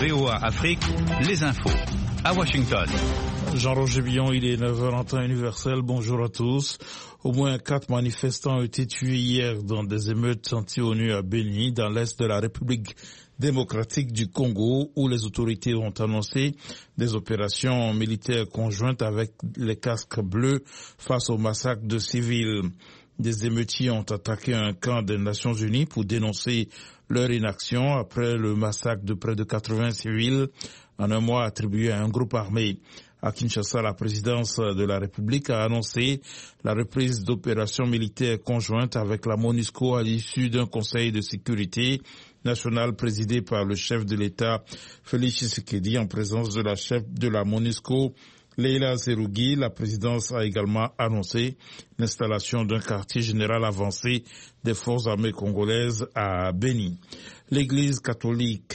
VOA Afrique, les infos. À Washington. Jean-Roger Billon, il est 9h en temps universel. Bonjour à tous. Au moins 4 manifestants ont été tués hier dans des émeutes anti-ONU à Beni, dans l'est de la République démocratique du Congo, où les autorités ont annoncé des opérations militaires conjointes avec les casques bleus face au massacre de civils. Des émeutiers ont attaqué un camp des Nations Unies pour dénoncer leur inaction après le massacre de près de 80 civils en un mois attribué à un groupe armé. À Kinshasa, la présidence de la République a annoncé la reprise d'opérations militaires conjointes avec la MONUSCO à l'issue d'un conseil de sécurité nationale présidé par le chef de l'État Félix Tshisekedi en présence de la chef de la MONUSCO Leila Zerougui. La présidence a également annoncé l'installation d'un quartier général avancé des forces armées congolaises à Beni. L'Église catholique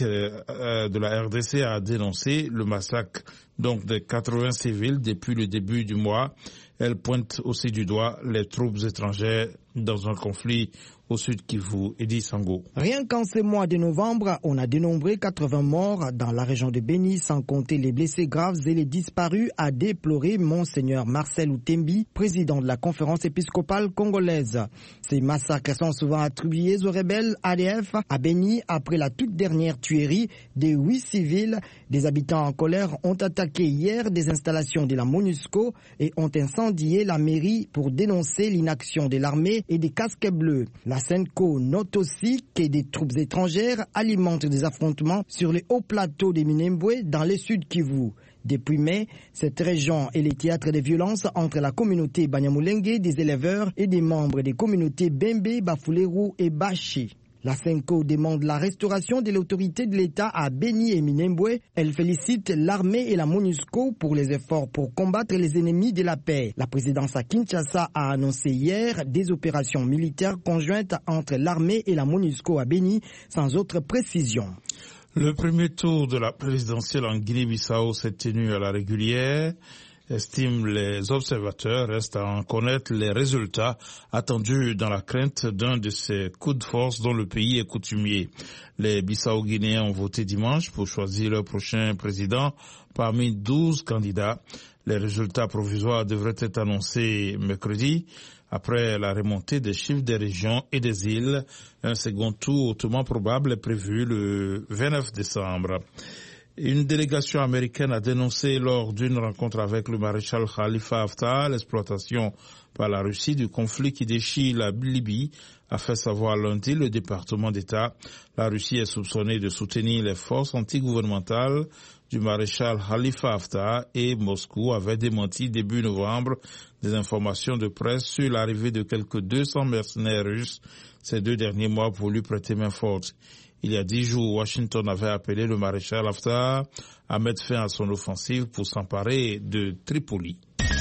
de la RDC a dénoncé le massacre des 80 civils depuis le début du mois. Elle pointe aussi du doigt les troupes étrangères dans un conflit au sud Kivu. Edi Sango. Rien qu'en ce mois de novembre, on a dénombré 80 morts dans la région de Beni, sans compter les blessés graves et les disparus, a déploré Monseigneur Marcel Outembi, président de la conférence épiscopale congolaise. Ces massacres sont souvent attribués aux rebelles ADF à Beni après la toute dernière tuerie de 8 civils. Des habitants en colère ont attaqué hier des installations de la MONUSCO et ont incendié la mairie pour dénoncer l'inaction de l'armée et des casques bleus. La SENCO note aussi que des troupes étrangères alimentent des affrontements sur les hauts plateaux de Minembwe dans le sud Kivu. Depuis mai, cette région est le théâtre de violences entre la communauté Banyamulenge des éleveurs et des membres des communautés Bembe, Bafuleru et Bashi. La SENCO demande la restauration de l'autorité de l'État à Beni et Minembwe. Elle félicite l'armée et la MONUSCO pour les efforts pour combattre les ennemis de la paix. La présidence à Kinshasa a annoncé hier des opérations militaires conjointes entre l'armée et la MONUSCO à Beni, sans autre précision. Le premier tour de la présidentielle en Guinée-Bissau s'est tenu à la régulière. Estiment les observateurs, reste à en connaître les résultats attendus dans la crainte d'un de ces coups de force dont le pays est coutumier. Les Bissau-Guinéens ont voté dimanche pour choisir leur prochain président parmi 12 candidats. Les résultats provisoires devraient être annoncés mercredi après la remontée des chiffres des régions et des îles. Un second tour hautement probable est prévu le 29 décembre. Une délégation américaine a dénoncé lors d'une rencontre avec le maréchal Khalifa Haftar l'exploitation par la Russie du conflit qui déchire la Libye, a fait savoir lundi le département d'État. La Russie est soupçonnée de soutenir les forces antigouvernementales du maréchal Khalifa Haftar et Moscou avait démenti début novembre des informations de presse sur l'arrivée de quelques 200 mercenaires russes ces 2 derniers mois pour lui prêter main forte. Il y a 10 jours, Washington avait appelé le maréchal Haftar à mettre fin à son offensive pour s'emparer de Tripoli.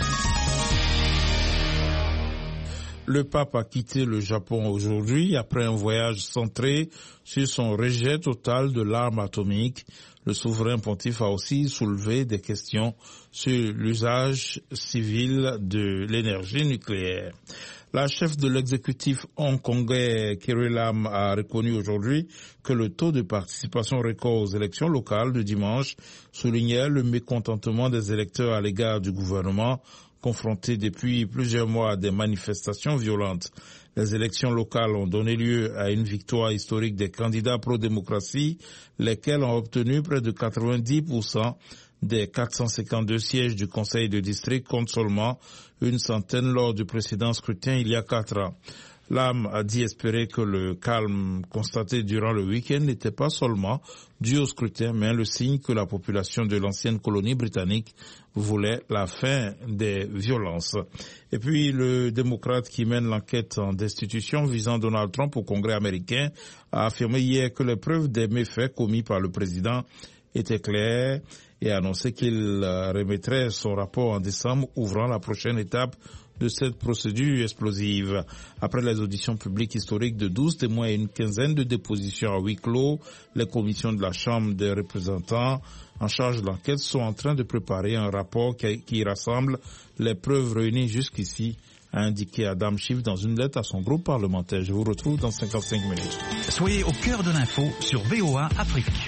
Le pape a quitté le Japon aujourd'hui après un voyage centré sur son rejet total de l'arme atomique. Le souverain pontife a aussi soulevé des questions sur l'usage civil de l'énergie nucléaire. La chef de l'exécutif hongkongais Carrie Lam a reconnu aujourd'hui que le taux de participation record aux élections locales de dimanche soulignait le mécontentement des électeurs à l'égard du gouvernement, confronté depuis plusieurs mois à des manifestations violentes. Les élections locales ont donné lieu à une victoire historique des candidats pro-démocratie, lesquels ont obtenu près de 90% des 452 sièges du conseil de district contre seulement une centaine lors du précédent scrutin il y a 4 ans. Lam a dit espérer que le calme constaté durant le week-end n'était pas seulement dû au scrutin, mais le signe que la population de l'ancienne colonie britannique voulait la fin des violences. Et puis le démocrate qui mène l'enquête en destitution visant Donald Trump au Congrès américain a affirmé hier que les preuves des méfaits commis par le président étaient claires et a annoncé qu'il remettrait son rapport en décembre, ouvrant la prochaine étape de cette procédure explosive. Après les auditions publiques historiques de 12 témoins et une quinzaine de dépositions à huis clos, les commissions de la Chambre des représentants en charge de l'enquête sont en train de préparer un rapport qui rassemble les preuves réunies jusqu'ici, a indiqué Adam Schiff dans une lettre à son groupe parlementaire. Je vous retrouve dans 55 minutes. Soyez au cœur de l'info sur VOA Afrique.